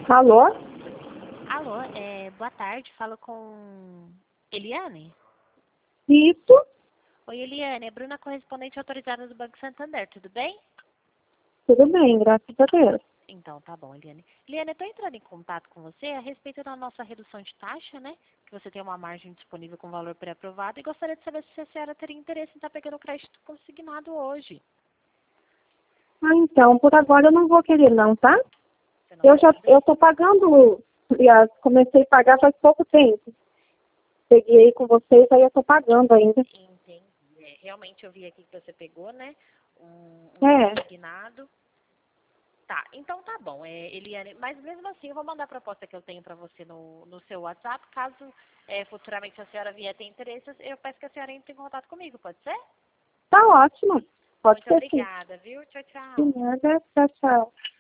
Alô? Alô, boa tarde, falo com Eliane? Isso? Oi, Eliane, é Bruna, correspondente autorizada do Banco Santander, tudo bem? Tudo bem, graças a Deus. Então, tá bom, Eliane. Eliane, eu estou entrando em contato com você a respeito da nossa redução de taxa, né? Que você tem uma margem disponível com valor pré-aprovado e gostaria de saber se a senhora teria interesse em estar pegando o crédito consignado hoje. Ah, então, por agora eu não vou querer não, tá? Você não vai querer? Eu tô pagando, aliás, comecei a pagar faz pouco tempo. Peguei com vocês, aí eu tô pagando ainda. Entendi. Realmente eu vi aqui que você pegou, né? Um É, consignado. Tá, então tá bom, Eliane, mas mesmo assim eu vou mandar a proposta que eu tenho para você no seu WhatsApp, caso futuramente a senhora vier ter interesse, eu peço que a senhora entre em contato comigo, pode ser? tá ótimo. Pode Muito ser sim. obrigada, viu? Tchau, De tchau. nada, tchau, tchau.